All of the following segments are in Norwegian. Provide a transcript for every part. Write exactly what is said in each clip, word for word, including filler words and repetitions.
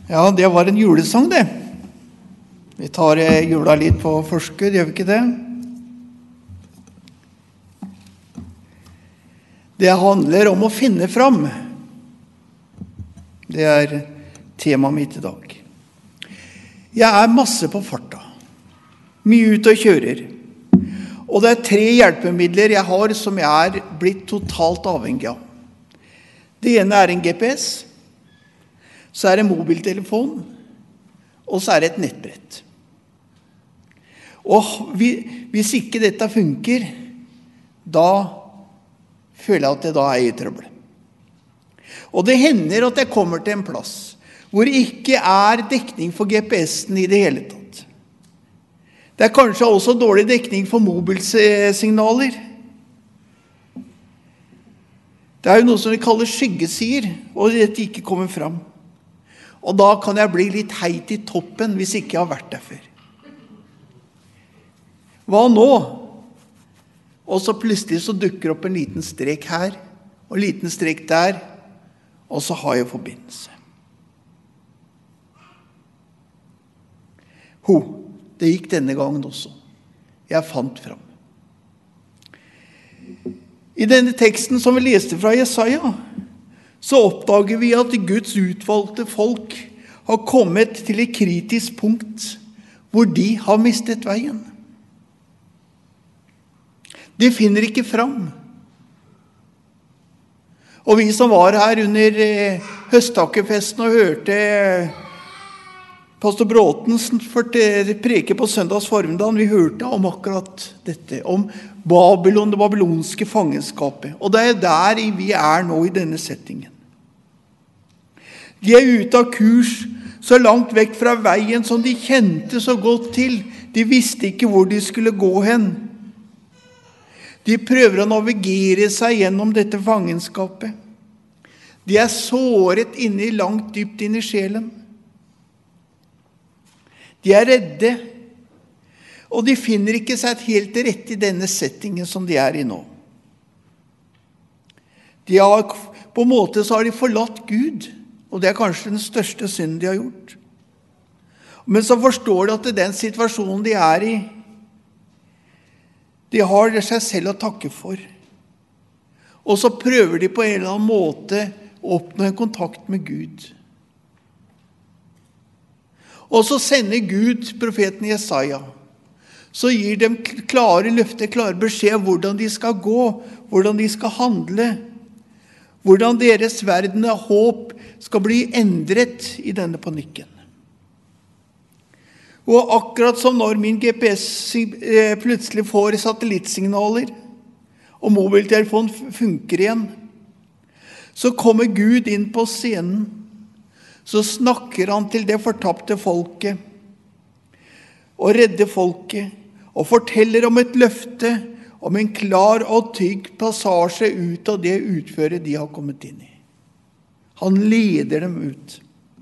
Ja, det var en julesang det. Vi tar jula litt på forskudd, gjør vi ikke det? Det handler om å finne fram. Det er temaet mitt i dag. Jeg er masse på farta. Mye ut og kjører. Og det er tre hjelpemidler jeg har som jeg er blitt totalt avhengig av. Det ene er en G P S, så er det en mobiltelefon, og så er det et nettbrett. Og hvis ikke dette funker, da føler jeg at jeg da er i trøbbel. Og det hender at jeg kommer til en plass hvor ikke er dekning for G P S-en i det hele tatt. Det er kanskje også dårlig dekning for mobilsignaler. Det er jo noe som vi kaller skyggesider, og dette ikke kommer fram. Og da kan jeg bli litt heit i toppen hvis ikke jeg har vært der før. Hva nå? Og så plutselig så dukker opp en liten strek her, og en liten strek der, og så har jeg forbindelse. Ho, det gikk denne gangen også. Jeg fant fram. I denne teksten som vi leste fra Jesaja, så oppdager vi at Guds utvalgte folk har kommet til et kritisk punkt hvor de har mistet veien. De finner ikke fram. Og vi som var her under høsttakkefesten og hørte pastor Bråten preke på søndags formiddag, vi hørte om akkurat dette, om Babylon, det babylonske fangenskapet. Og det er der vi er nå i denne settingen. De er ute av kurs, så langt vekk fra veien som de kjente så godt til. De visste ikke hvor de skulle gå hen. De prøver å navigere seg gjennom dette fangenskapet. De er såret inne i langt dypt inn i sjelen. De er redde, og de finner ikke seg helt til rette i denne settingen som de er i nå. De har, på en måte så har de forlatt Gud, og det er kanskje den største synden de har gjort. Men så forstår de at det er den situasjonen de er i, de har seg selv å takke for. Og så prøver de på en eller annen måte å oppnå en kontakt med Gud. Og så sender Gud profeten Jesaja. Så gir dem klare løfter, klare beskjed om hvordan de skal gå, hvordan de skal handle, hvordan deres verden av håp skal bli endret i denne panikken. Og akkurat som når min G P S plutselig får satellittsignaler, og mobiltelefonen funker igjen, så kommer Gud inn på scenen, så snakker han til det fortapte folket, og redder folket, og forteller om et løfte, om en klar og trygg passasje ut av det utføret de har kommet inn i. Han leder dem ut.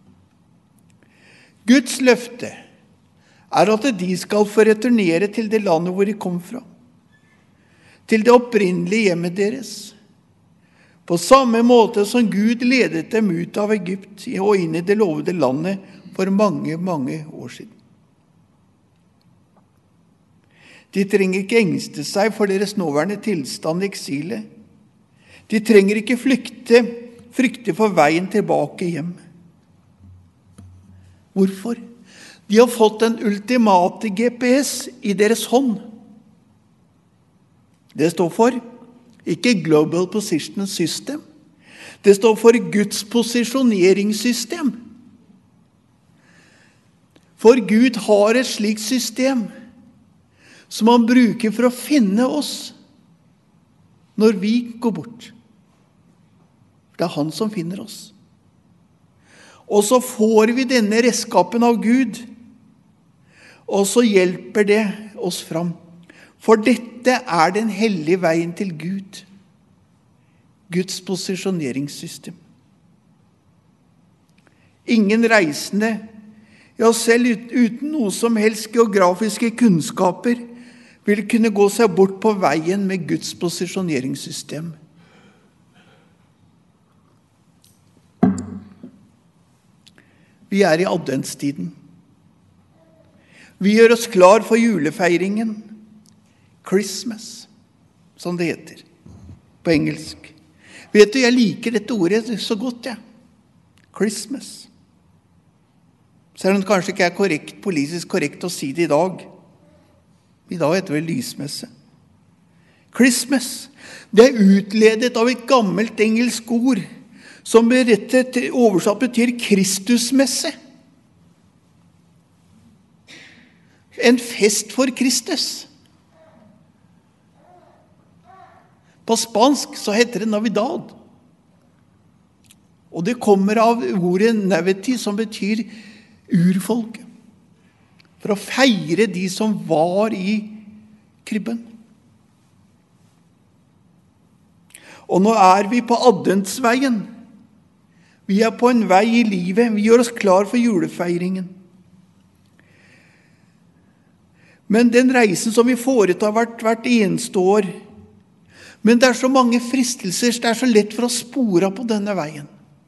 Guds løfte er at de skal få returnere til det landet hvor de kom fra, til det opprinnelige hjemmet deres, på samme måte som Gud ledet dem ut av Egypt og inn i det lovede landet for mange, mange år siden. De trenger ikke engste seg for deres nåværende tilstand i eksilet. De trenger ikke flykte, frykte for veien tilbake hjem. Hvorfor? De har fått en ultimate G P S i deres hånd. Det står for ikke Global Position System. Det står for Guds posisjoneringssystem. For Gud har et slikt system som han bruker for å finne oss når vi går bort. Det er han som finner oss. Og så får vi denne redskapen av Gud, og så hjelper det oss fram. For dette er den hellige veien til Gud. Guds posisjoneringssystem. Ingen reisende, ja selv uten noe som helst geografiske kunnskaper, vil kunne gå seg bort på veien med Guds posisjoneringssystem. Vi er i adventstiden. Vi gjør oss klar for julefeiringen. Christmas, som det heter på engelsk. Vet du, jeg liker dette ordet så godt, jeg. Christmas. Selv om det kanskje ikke er korrekt, politisk korrekt å si det i dag. I dag heter det lysmesse. Christmas, det er utledet av et gammelt engelsk ord, som berettet oversatt betyr Kristusmesse. En fest for Kristus. På spansk så heter det Navidad. Og det kommer av ordet Naviti, som betyr urfolk. For å feire de som var i krybben. Og nå er vi på adventsveien. Vi er på en vei i livet. Vi gjør oss klar for julefeiringen. Men den reisen som vi foretar hvert, hvert eneste år, men det er så mange fristelser, det er så lett for å spore på denne veien.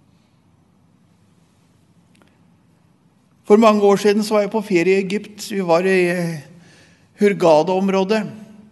For mange år siden så var jeg på ferie i Egypt. Vi var i Hurghada-området.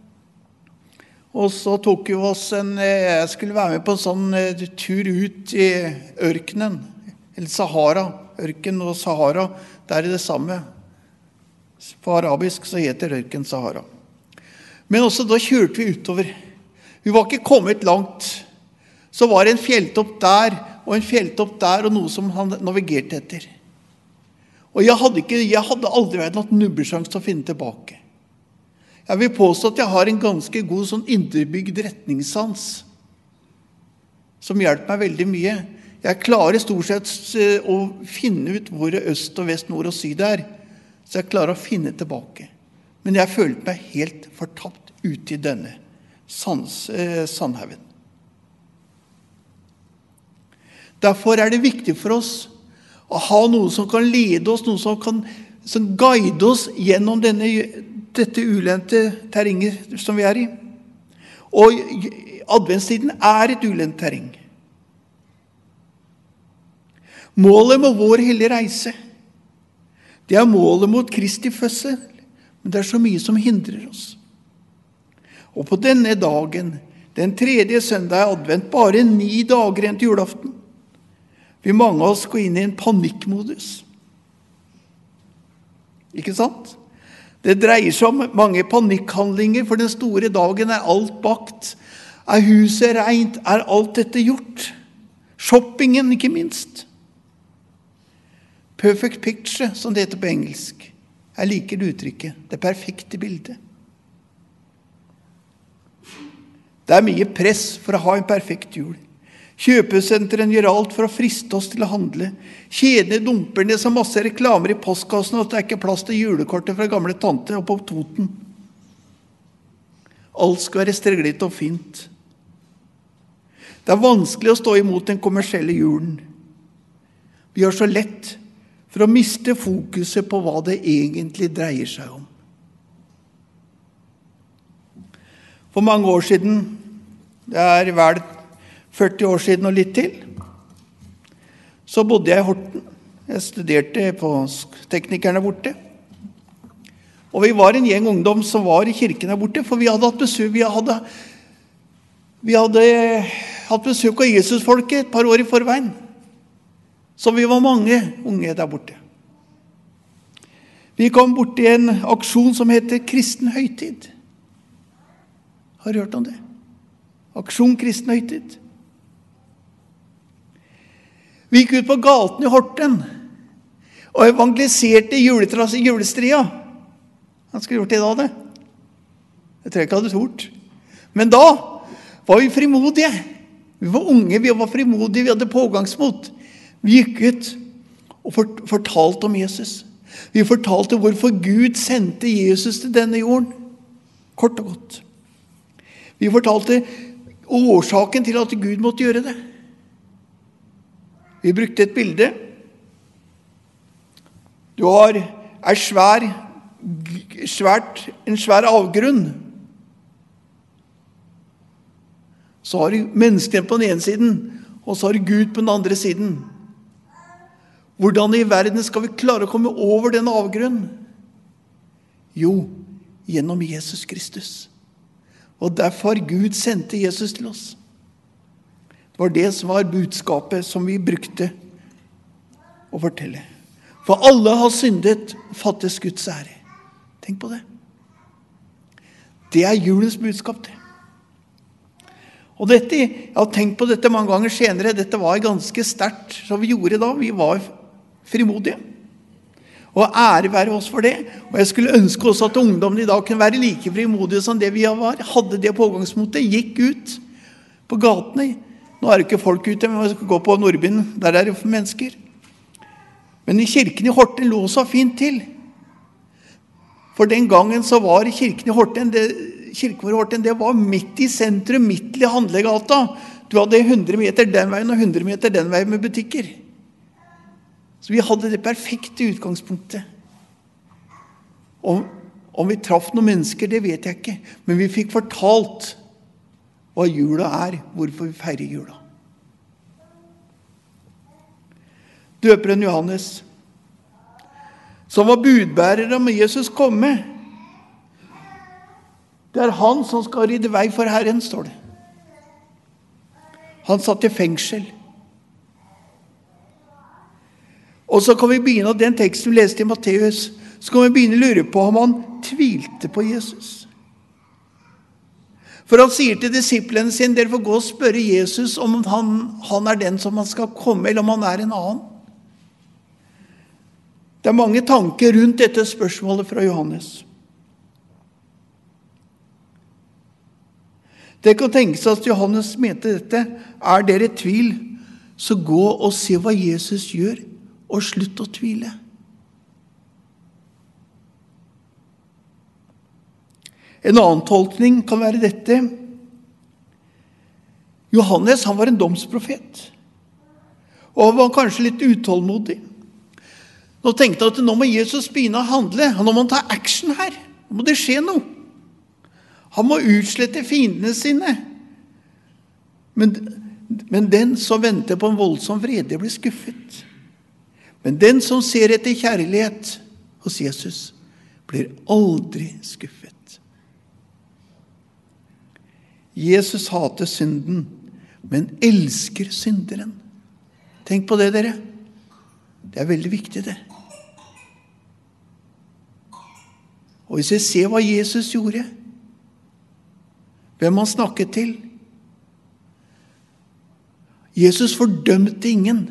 Og så tok vi oss en, jeg skulle være med på en sånn tur ut i ørkenen, eller Sahara, ørken og Sahara, der er det samme. På arabisk så heter ørken Sahara. Men også da kjørte vi utover. Vi var ikke kommet langt. Så var det en fjelltopp der, og en fjelltopp der, og noe som han navigerte etter. Og jeg hadde, ikke, jeg hadde aldri vært noen nubbesjans til å finne tilbake. Jeg vil påstå at jeg har en ganske god sånn innebygd retningssans, som hjelper meg veldig mye. Jeg klarer stort sett å finne ut hvor øst og vest, nord og syd er, så jeg klarer å finne tilbake. Men jeg følte meg helt fortapt ute i denne sans, eh, sandhaugen. Derfor er det viktig for oss å ha noe som kan lede oss, noe som kan som guide oss gjennom denne, dette ulendte terrenget som vi er i. Og adventstiden er et ulendt terreng. Målet med vår hellige reise, det er målet mot Kristi fødsel, men det er så mye som hindrer oss. Og på denne dagen, den tredje søndag i advent, bare ni dager igjen til julaften, vil mange av oss gå inn i en panikkmodus. Ikke sant? Det dreier seg om mange panikkhandlinger, for den store dagen er alt bakt. Er huset rent? Er alt dette gjort? Shoppingen, ikke minst. Perfect picture, som det heter på engelsk. Jeg liker det uttrykket. Det perfekte bildet. Det er mye press for å ha en perfekt jul. Kjøpesenteren gjør alt for å friste oss til å handle. Kjedene dumper ned så masse reklamer i postkassen at det er ikke plass til julekortet fra gamle tante og på Toten. Alt skal være streglet og fint. Det er vanskelig å stå imot den kommersielle julen. Vi gjør så lett for å miste fokuset på hva det egentlig dreier seg om. For mange år siden, det er vel førti år siden og litt til, så bodde jeg i Horten. Jeg studerte på teknikerne borte. Og vi var en gjeng ungdom som var i kirken der borte, for vi hadde hatt besøk, vi hadde, vi hadde hatt besøk av Jesusfolket et par år i forveien. Så vi var mange unge der borte. Vi kom bort til en aksjon som heter Kristen Høytid. Har du hørt om det? Aksjon Kristen Høytid. Vi gikk ut på gaten i Horten og evangeliserte julestria. Han skulle gjort det da, det. Jeg tror jeg ikke hadde tort. Men da var vi frimodige. Vi var unge, vi var frimodige, vi hadde pågangsmot. Vi gikk ut og fortalte om Jesus. Vi fortalte hvorfor Gud sendte Jesus til denne jorden. Kort og godt. Vi fortalte årsaken til at Gud måtte gjøre det. Vi brukte et bilde. Du har en svær, svært, en svær avgrunn. Så har du menneskene på den ene siden, og så har du Gud på den andre siden. Hvordan i verden skal vi klare å komme over den avgrunnen? Jo, gjennom Jesus Kristus. Og derfor Gud sendte Jesus til oss. Det var det som var budskapet som vi brukte å fortelle. For alle har syndet og fattes Guds ære. Tenk på det. Det er julens budskap, det. Og dette, jeg har tenkt på dette mange ganger senere, dette var ganske sterkt som vi gjorde da. Vi var frimodige. Og ære være oss for det. Og jeg skulle ønske også at ungdommen i dag kunne være like frimodige som det vi var. Hadde det pågangsmotet, gikk ut på gatene. Nå er det ikke folk ute, men vi skal gå på Nordbyen, der er det mennesker. Men i kirken i Horten lå så fint til. For den gangen så var kirken i Horten, det, kirken i Horten, det var midt i sentrum, midt i Handlegata. Du hadde hundre meter den veien og hundre meter den veien med butikker. Så vi hadde det perfekte utgangspunktet. Om, om vi traff noen mennesker, det vet jeg ikke. Men vi fikk fortalt hva jula er, hvorfor vi feirer jula. Døperen Johannes, som var budbærer om Jesus komme. Det er han som skal rydde vei for Herren, står det. Han satt i fengsel. Og så kan vi begynne, den teksten vi leste i Matteus, så kan vi begynne å lure på om han tvilte på Jesus. For han sier til disiplene sine, dere får gå og spørre Jesus om han, han er den som han skal komme, eller om han er en annen. Det er mange tanker rundt dette spørsmålet fra Johannes. Det kan tenkes at Johannes mente dette. Er dere i tvil, så gå og se hva Jesus gjør, og slutt å tvile. En annen tolkning kan være dette. Johannes, han var en domsprofet. Og han var kanskje litt utålmodig. Nå tenkte jeg at nå må Jesus begynne å handle. Nå må han ta action her. Nå må det skje noe. Han må utslette fiendene sine. Men, men den som venter på en voldsom vrede blir skuffet. Men den som ser etter kjærlighet hos Jesus blir aldri skuffet. Jesus hater synden, men elsker synderen. Tenk på det, dere. Det er veldig viktig, det. Og hvis vi ser hva Jesus gjorde, hvem han snakket til, Jesus fordømte ingen.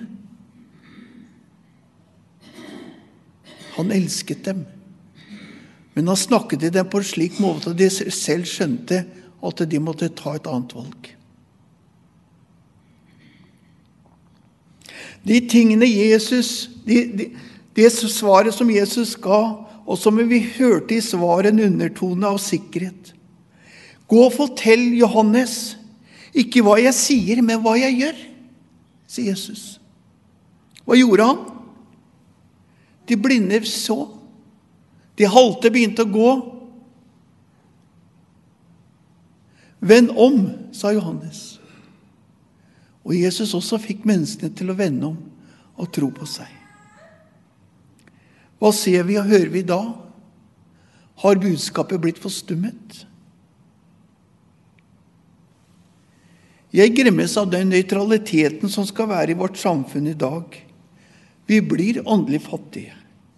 Han elsket dem. Men han snakket til dem på en slik måte at de selv skjønte at de måtte ta et annet valg. De tingene Jesus, de, de, det svaret som Jesus ga, og som vi hørte i svaret en undertone av sikkerhet. Gå og fortell Johannes, ikke hva jeg sier, men hva jeg gjør, sier Jesus. Hva gjorde han? De blinde så. De halte begynte å gå. Vend om, sa Johannes. Og Jesus også fikk menneskene til å vende om og tro på seg. Hva ser vi og hører vi da? Har budskapet blitt forstummet? Jeg gremmes av den nøytraliteten som skal være i vårt samfunn i dag. Vi blir åndelig fattige.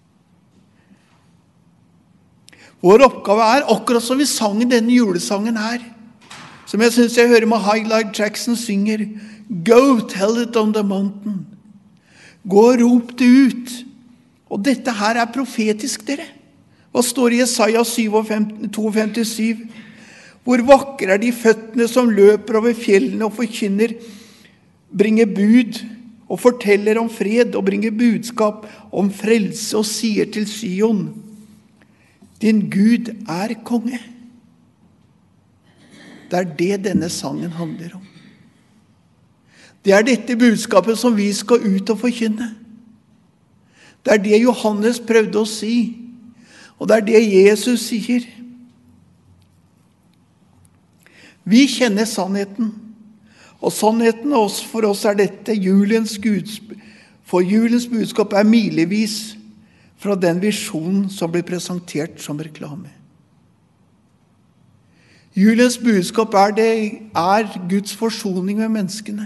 Vår oppgave er, akkurat som vi sang i denne julesangen her, som jeg synes jeg hører med Highlight Jackson synger, Go, tell it on the mountain. Gå og rop det ut. Og dette her er profetisk, dere. Hva står i Jesaja femtito syv? Hvor vakre er de føttene som løper over fjellene og forkynner, bringer bud og forteller om fred og bringer budskap om frelse og sier til Sion, din Gud er konge. Det er det denne sangen handler om. Det er dette budskapet som vi skal ut og forkynne. Det er det Johannes prøvde å si, og det er det Jesus sier. Vi kjenner sannheten, og sannheten for oss er dette, julens Guds, For julens budskap er milevis fra den visjonen som blir presentert som reklame. Julens budskap er, det, er Guds forsoning med menneskene.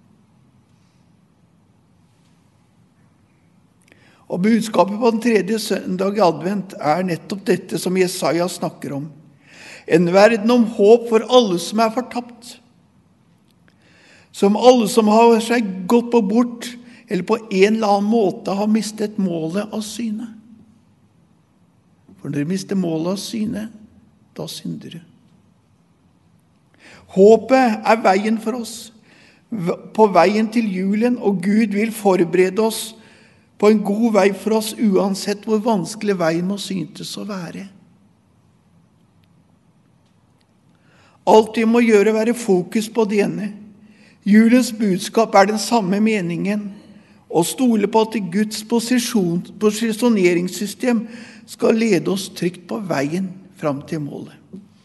Og budskapet på den tredje søndag i advent er nettopp dette som Jesaja snakker om. En verden om håp for alle som er fortapt. Som alle som har seg gått på bort, eller på en eller annen måte har mistet målet av syne. For når du mister målet av syne, da synder du. Håpet er veien for oss, på veien til julen, og Gud vil forberede oss på en god vei for oss, uansett hvor vanskelig veien må syntes å være. Alt vi må gjøre er være fokus på det ene. Julens budskap er den samme meningen, og stole på at Guds posisjon, posisjoneringssystem skal lede oss trygt på veien fram til målet.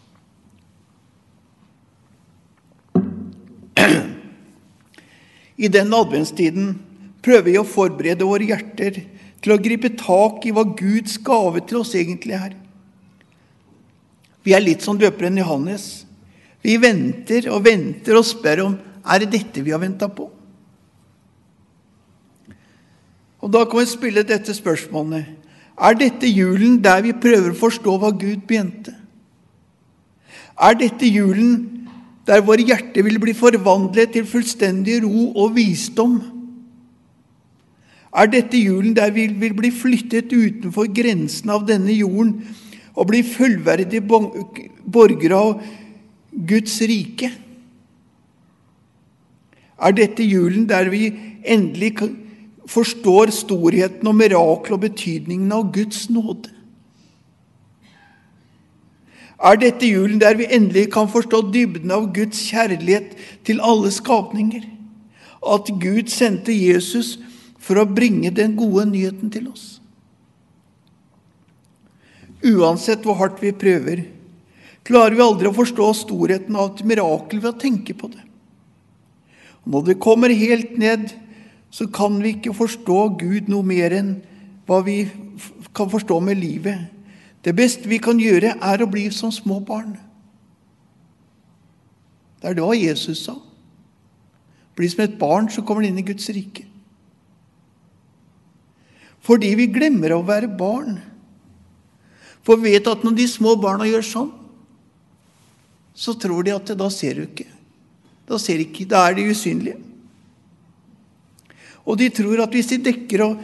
I den adventstiden prøver vi å forberede våre hjerter til å gripe tak i hva Guds gave til oss egentlig er. Vi er litt som døperen Johannes. Vi venter og venter og spør om, er det dette vi har ventet på? Og da kan vi spille dette spørsmålet. Er dette julen der vi prøver å forstå hva Gud begynte? Er dette julen der våre hjerter vil bli forvandlet til fullstendig ro og visdom? Er dette julen der vi vil bli flyttet utenfor grensen av denne jorden og bli fullverdige borgere av Guds rike? Er dette julen der vi endelig forstår storheten og mirakel og betydningen av Guds nåde? Er dette julen der vi endelig kan forstå dybden av Guds kjærlighet til alle skapninger? At Gud sendte Jesus for å bringe den gode nyheten til oss? Uansett hvor hardt vi prøver, klarer vi aldri å forstå storheten av et mirakel ved å tenke på det. Og når det kommer helt ned, så kan vi ikke forstå Gud noe mer enn hva vi kan forstå med livet. Det beste vi kan gjøre er å bli som små barn. Det er det hva Jesus sa. Bli som et barn, så kommer det inn i Guds rike. Fordi vi glemmer å være barn. For vi vet at når de små barna gjør sånn, så tror de at da ser du ikke. Da ser de ikke, da er de usynlige. Og de tror at hvis de dekker og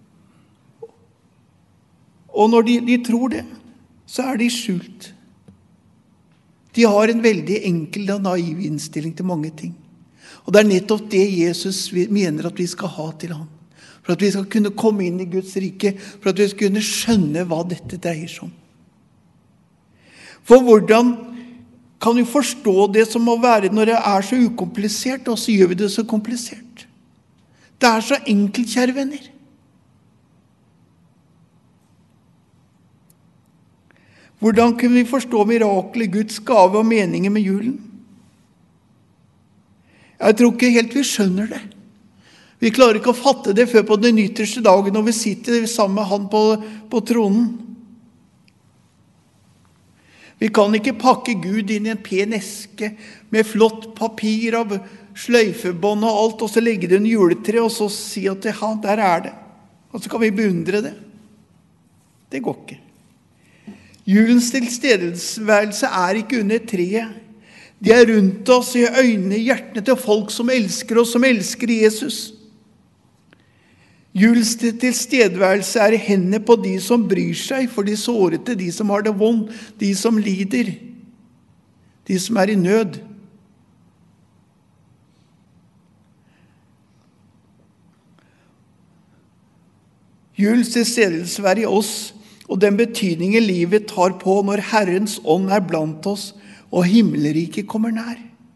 Og når de, de tror det, så er de skjult. De har en veldig enkel og naiv innstilling til mange ting. Og det er nettopp det Jesus mener at vi skal ha til ham. For at vi skal kunne komme inn i Guds rike, for at vi skal kunne skjønne hva dette dreier seg om. For hvordan kan vi forstå det som må være når det er så ukomplisert, og så gjør vi det så komplisert? Det er så enkelt, kjære venner. Hvordan kunne vi forstå mirakelet, Guds gave og meningen med julen? Jeg tror ikke helt vi skjønner det. Vi klarer ikke å fatte det før på den ytterste dagen når vi sitter sammen med han på, på tronen. Vi kan ikke pakke Gud inn i en pen eske med flott papir av sløyfebånd og alt, og så legge det under juletre og så si at ja, der er det. Og så kan vi beundre det. Det går ikke. Julens tilstedeværelse er ikke under treet. De er rundt oss i øynene, i hjertene til folk som elsker oss, som elsker Jesus. Julens tilstedeværelse er i hendene på de som bryr seg for de sårete, de som har det vondt, de som lider, de som er i nød. Julens tilstedeværelse er i oss, og den betydningen livet tar på når Herrens ånd er blant oss, og himmelriket kommer nær.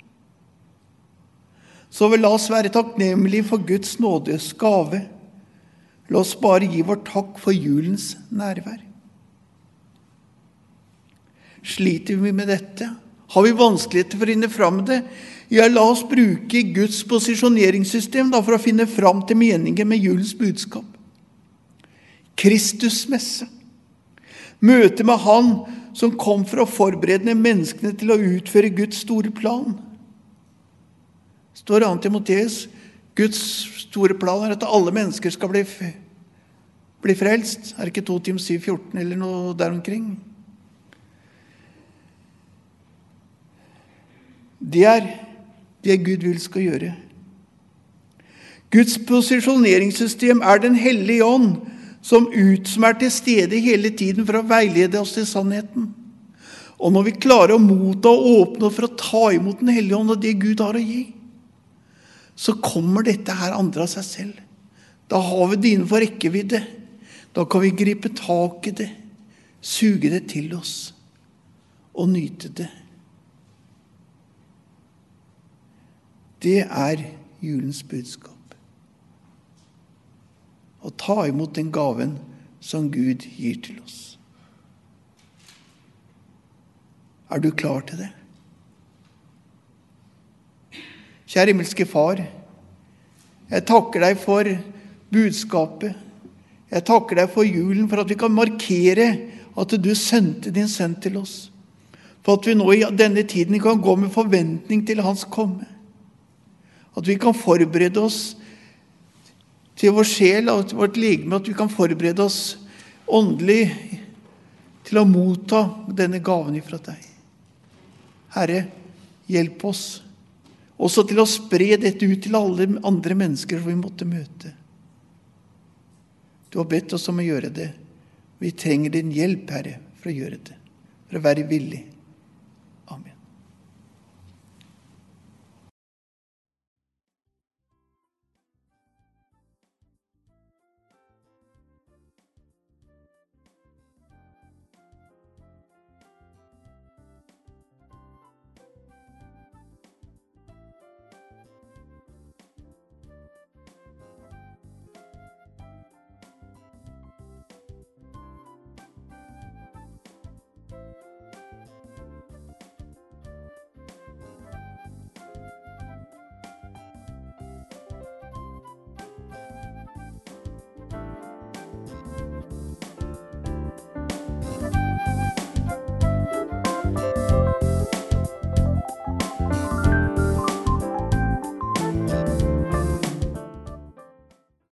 Så la oss være takknemlige for Guds nådes gave. La oss bare gi vår takk for julens nærvær. Sliter vi med dette? Har vi vanskeligheter for å finne fram det? Ja, la oss bruke Guds posisjoneringssystem da, for å finne fram til meningen med julens budskap. Kristusmesse. Møte med han som kom for å forberede menneskene til å utføre Guds store plan. Står annet Timoteus, Guds store plan er at alle mennesker skal bli, bli frelst. Er det ikke to Tim syv fjorten eller noe der omkring? Det er det Gud vil skal gjøre. Guds posisjoneringssystem er den hellige ånd, som ut som er til stede hele tiden for å veilede oss til sannheten. Og når vi klarer å motta og åpne for å ta imot den hellige ånd og det Gud har å gi, så kommer dette her andre av seg selv. Da har vi det innenfor rekkevidde. Da kan vi gripe tak i det, suge det til oss og nyte det. Det er julens budskap. Å ta imot den gaven som Gud gir til oss. Er du klar til det? Kjære himmelske far, jeg takker deg for budskapet. Jeg takker deg for julen, for at vi kan markere at du sendte din sønn til oss. For at vi nå i denne tiden kan gå med forventning til hans komme. At vi kan forberede oss til vår sjel og til vårt legeme, at vi kan forberede oss åndelig til å motta denne gaven ifra deg. Herre, hjelp oss også til å spre dette ut til alle andre mennesker vi måtte møte. Du har bedt oss om å gjøre det. Vi trenger din hjelp, Herre, for å gjøre det, for å være villig.